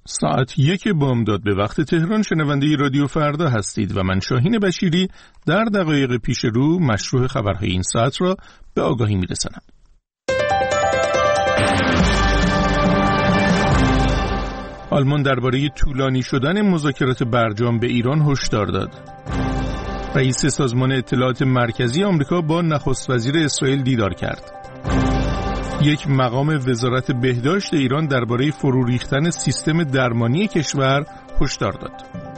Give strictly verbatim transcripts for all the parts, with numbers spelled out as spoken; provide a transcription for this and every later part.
ساعت یک بامداد به وقت تهران شنونده رادیو فردا هستید و من شاهین بشیری در دقایق پیش رو مشروع خبرهای این ساعت را به آگاهی میرسانم. آلمان درباره طولانی شدن مذاکرات برجام به ایران هشدار داد. رئیس سازمان اطلاعات مرکزی آمریکا با نخست وزیر اسرائیل دیدار کرد. یک مقام وزارت بهداشت ایران درباره فرو ریختن سیستم درمانی کشور هشدار داد.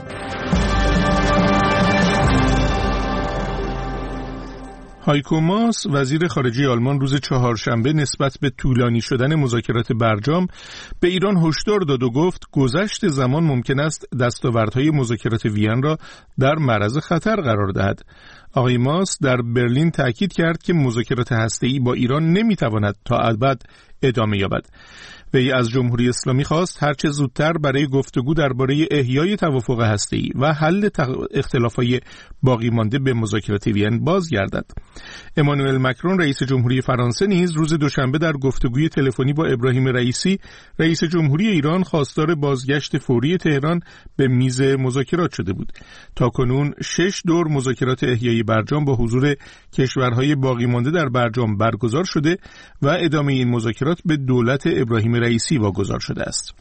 هایکو ماس وزیر خارجه آلمان روز چهارشنبه نسبت به طولانی شدن مذاکرات برجام به ایران هشدار داد و گفت گذشت زمان ممکن است دستاوردهای مذاکرات وین را در معرض خطر قرار دهد. آقای ماس در برلین تأکید کرد که مذاکرات هسته‌ای با ایران نمیتواند تا ابد ادامه یابد. وی از جمهوری اسلامی خواست هرچه زودتر برای گفتگو درباره احیای توافق هسته‌ای و حل اختلافات باقی مانده به مذاکرات وین بازگردد. امانوئل مکرون رئیس جمهوری فرانسه نیز روز دوشنبه در گفتگوی تلفنی با ابراهیم رئیسی رئیس جمهوری ایران خواستار بازگشت فوری تهران به میز مذاکرات شده بود. تاکنون شش دور مذاکرات احیای برجام با حضور کشورهای باقی مانده در برجام برگزار شده و ادامه این مذاکرات به دولت ابراهیم رئیسی واگذار شده است.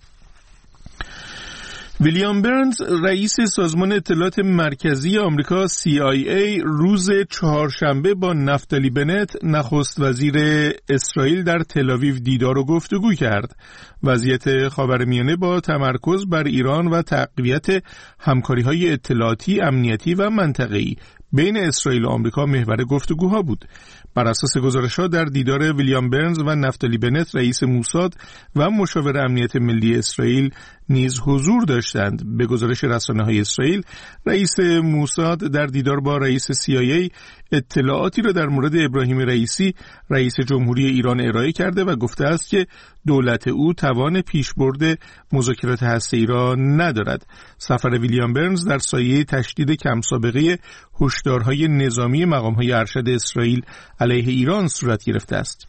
ویلیام برنز رئیس سازمان اطلاعات مرکزی آمریکا سی آی ای روز چهارشنبه با نفتالی بنت نخست وزیر اسرائیل در تل‌آویو دیدار و گفتگو کرد. وضعیت خاورمیانه با تمرکز بر ایران و تقویت همکاری‌های اطلاعاتی، امنیتی و منطقه‌ای بین اسرائیل و آمریکا محور گفتگوها بود. بر اساس گزارش‌ها در دیدار ویلیام برنز و نفتالی بنت رئیس موساد و مشاور امنیت ملی اسرائیل نیز حضور داشتند. به گزارش رسانه‌های اسرائیل رئیس موساد در دیدار با رئیس سی آی ای اطلاعاتی را در مورد ابراهیم رئیسی رئیس جمهوری ایران ارائه کرده و گفته است که دولت او توان پیشبرد مذاکرات هسته‌ای را ندارد. سفر ویلیام برنز در سایه تشدید کم سابقه هشدارهای نظامی مقام‌های ارشد اسرائیل علیه ایران صورت گرفته است.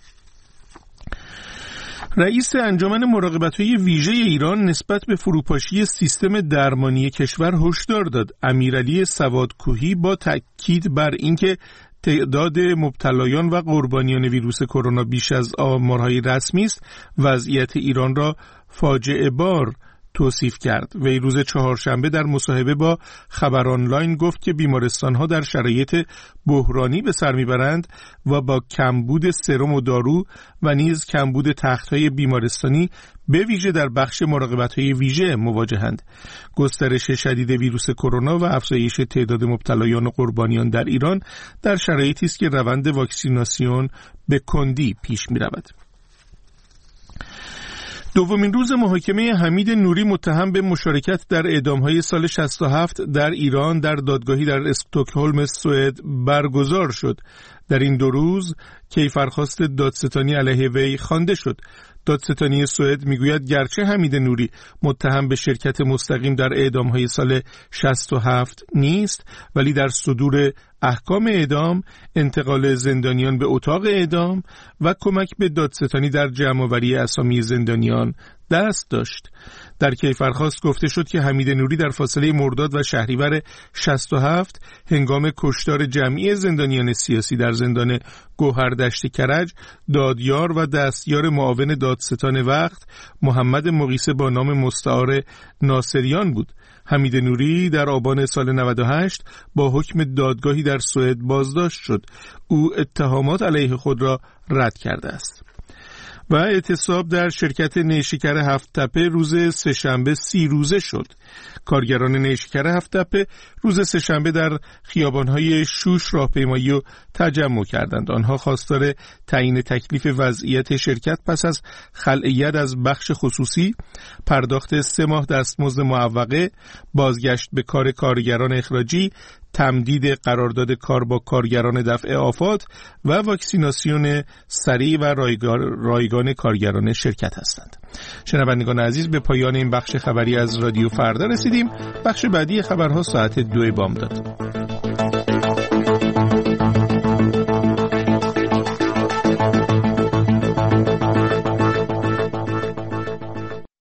رئیس انجمن مراقبت‌های ویژه ایران نسبت به فروپاشی سیستم درمانی کشور هشدار داد. امیرعلی سوادکوهی با تأکید بر اینکه تعداد مبتلایان و قربانیان ویروس کرونا بیش از آمارهای رسمی است، وضعیت ایران را فاجعه بار توصیف کرد. وی روز چهارشنبه در مصاحبه با خبر آنلاین گفت که بیمارستان‌ها در شرایط بحرانی به سر میبرند و با کمبود سرم و دارو و نیز کمبود تخت‌های بیمارستانی به ویژه در بخش مراقبت‌های ویژه مواجهند. گسترش شدید ویروس کرونا و افزایش تعداد مبتلایان و قربانیان در ایران در شرایطی است که روند واکسیناسیون به کندی پیش می‌رود. دومین روز محاکمه حمید نوری متهم به مشارکت در اعدام‌های سال شصت و هفت در ایران در دادگاهی در استکهلم سوئد برگزار شد. در این دو روز کیفرخواست دادستانی علیه وی خوانده شد. دادستانی سوئد میگوید گرچه حمید نوری متهم به شرکت مستقیم در اعدام‌های سال شصت و هفت نیست، ولی در صدور احکام اعدام، انتقال زندانیان به اتاق اعدام و کمک به دادستانی در جمع‌آوری اسامی زندانیان دست داشت. در کیفرخواست گفته شد که حمید نوری در فاصله مرداد و شهریور شصت و هفت هنگام کشتار جمعی زندانیان سیاسی در زندان گوهردشت کرج، دادیار و دستیار معاون دادستان وقت محمد مقیسه با نام مستعار ناصریان بود. حمید نوری در آبان سال نود و هشت با حکم دادگاهی در سوئد بازداشت شد. او اتهامات علیه خود را رد کرده است. و اعتصاب در شرکت نیشکر هفت تپه روز سه‌شنبه سی روزه شد. کارگران نیشکر هفت تپه روز سه‌شنبه در خیابان‌های شوش راهپیمایی و تجمع کردند. آنها خواستار تعیین تکلیف وضعیت شرکت پس از خلع ید از بخش خصوصی، پرداخت سه ماه دستمزد معوقه، بازگشت به کار کارگران اخراجی، تمدید قرارداد کار با کارگران دفع آفات و واکسیناسیون سریع و رایگان کارگران شرکت هستند. شنوندگان عزیز، به پایان این بخش خبری از رادیو فردا رسیدیم. بخش بعدی خبرها ساعت دو بامداد.